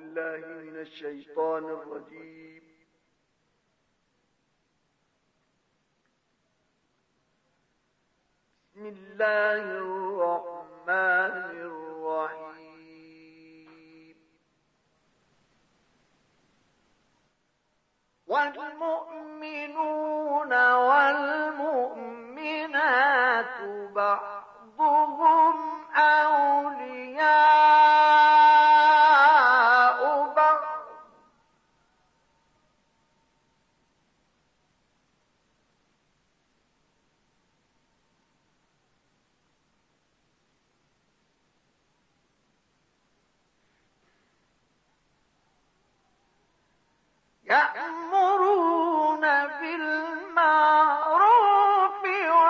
بالله من الشيطان الرجيم. بسم الله الرحمن الرحيم. والمؤمنون والمؤمنات بعضهم أولياء بعض يأمرون بالمعروف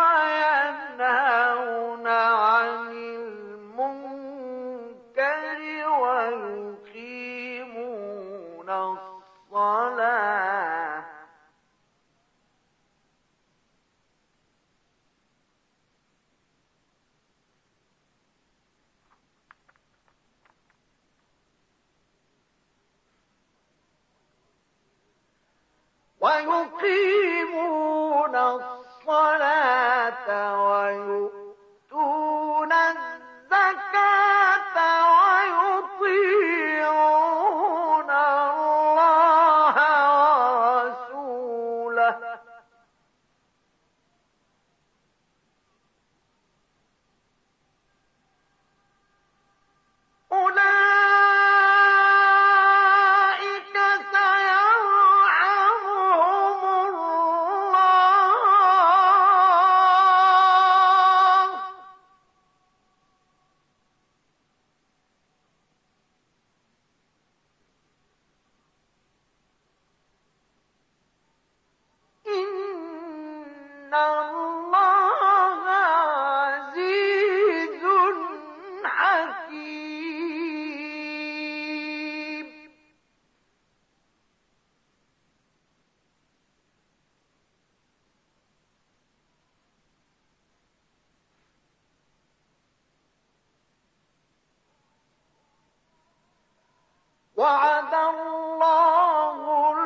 وينهون عن المنكر ويقيمون الصلاة ويؤتون الزكاة ويطيعون الله ورسوله أولئك سيرحمهم الله إن الله عزيز حكيم. وعد الله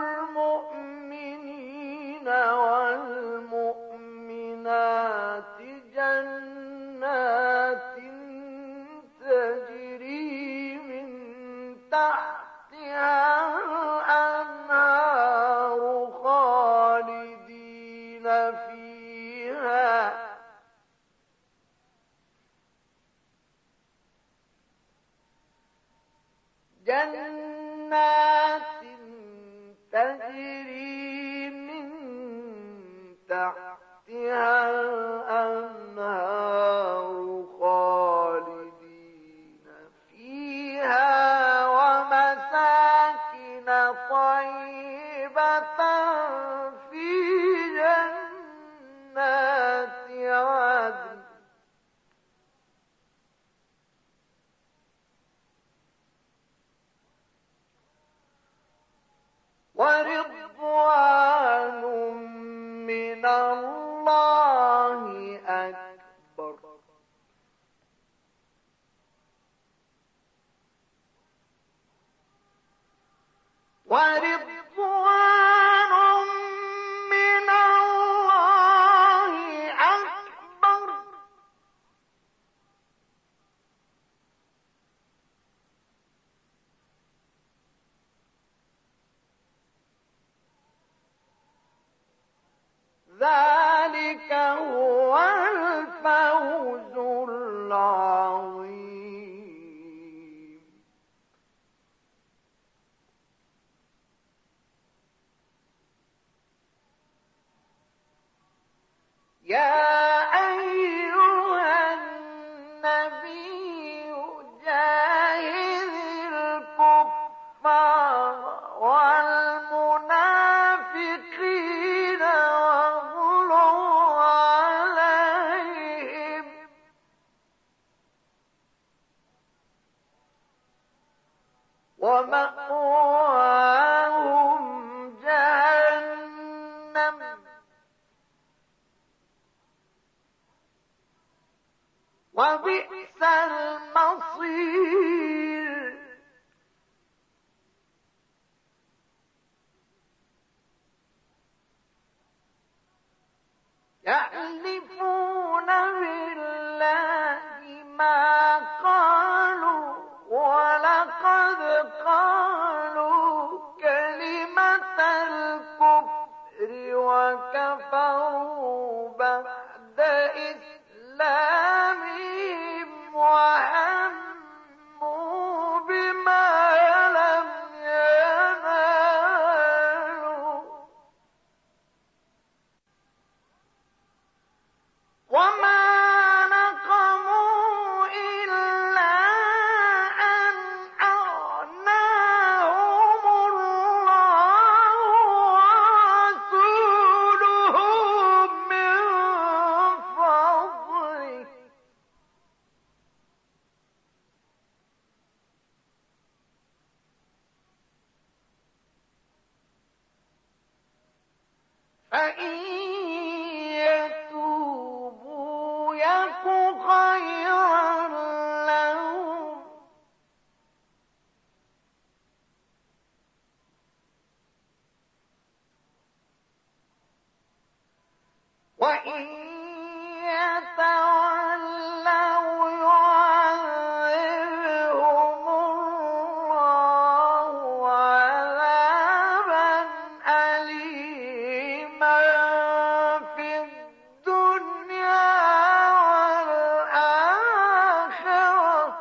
المؤمنين والمؤمنات جنات تجري من تحتها الأنهار خالدين فيها جنات تجري من تحتها الأنهار خالدين فيها ومساكن طيبة في جنات عدن ورضوان من الله أكبر. ورضوان من الله أكبر. ذلك هو الفوز العظيم. يا أيها النبي جاهد الكفار والمنافقين واغلظ عليهم ومأواهم جهنم وبئس المصير. يحلفون بالله ما قالوا ولقد قالوا كلمة الكفر وكفروا بعد إسلامهم وهموا بما لم ينالوا وما نقموا إلا أن أغناهم الله ورسوله من فضله فإن يتوبوا يك خيرا لهم وإن يتولوا يعذبهم الله عذابا أليما في الدنيا والآخرة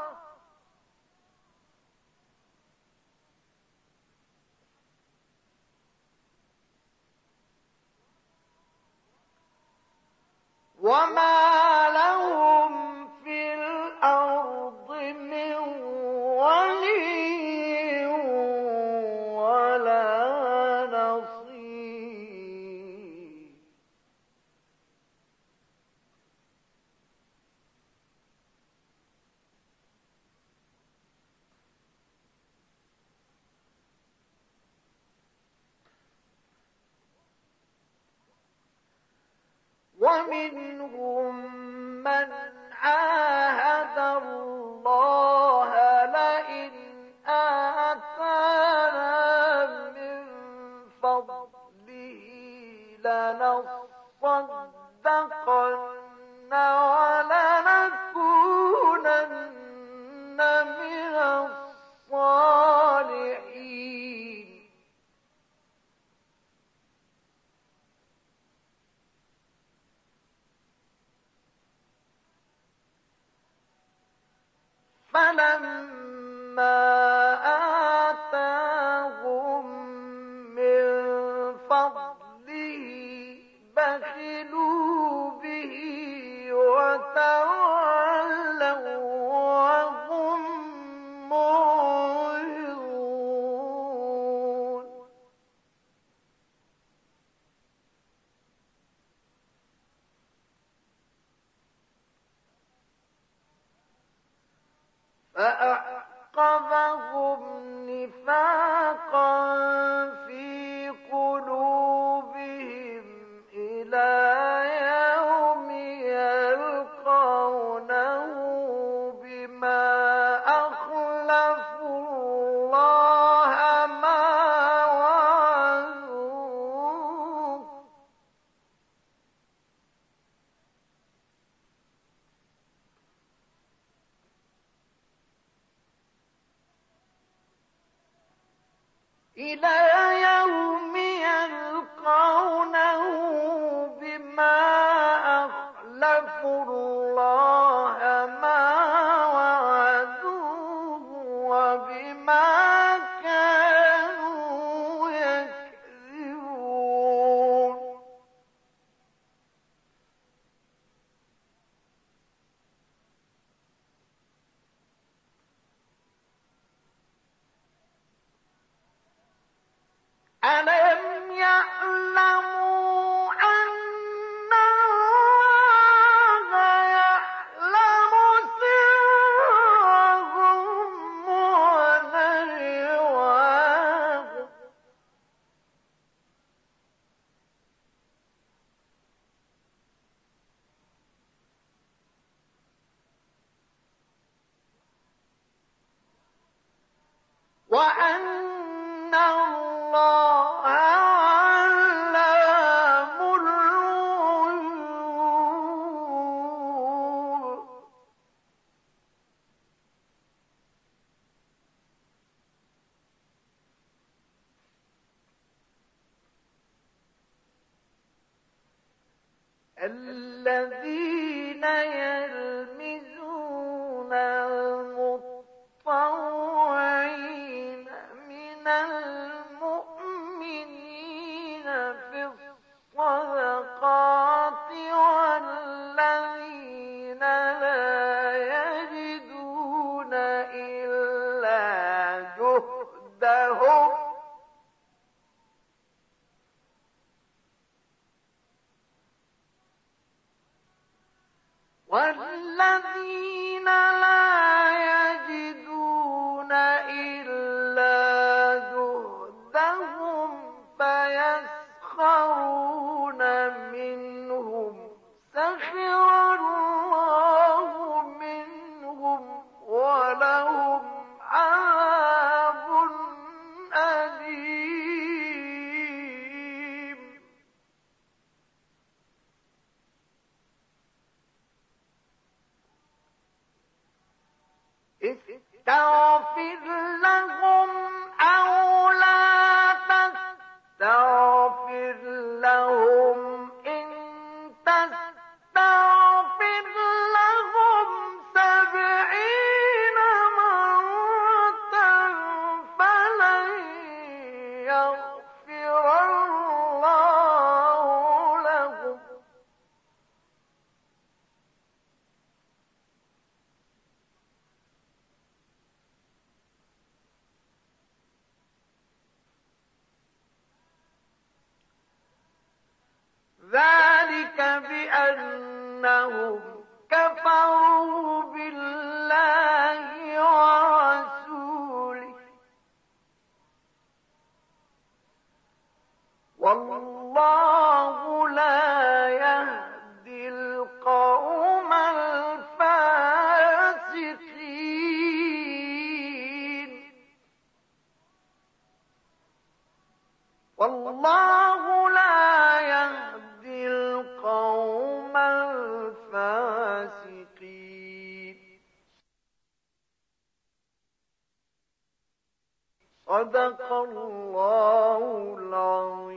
وما لهم في الأرض من ولي ولا نصير ومنهم من عاهد الله لئن آتانا من فضله لنصدقن ولنكونن من الصالحين فلما آتاهم من فضله بخلوا به وتولوا وهم معرضون فأعقبهم نفاقا في قلوبهم إلى يوم يلقونه بما أخلفوا الله ما وعدوه إلى يوم يلقونه بما أخلفوا الله ما وعدوه وبما كانوا يكذبون ألم يعلموا أن الله يعلم سرهم ونجواهم وأن الله علام الغيوب الذين يلمزون المطوعين من المؤمنين في الصدقات والذين لا يجدون إلا جهدهم والذين لا يجدون إلا جهدهم فيسخرون منهم سخر الله منهم ولهم عذاب أليم استغفر لهم أو لا تستغفر لهم إن تستغفر لهم 70 مرة فلن يغفر الله لهم ذلك بأنهم كفروا بالله ورسوله والله لا يهدي القوم الفاسقين والله لا يهدي القوم الفاسقين صدق الله العظيم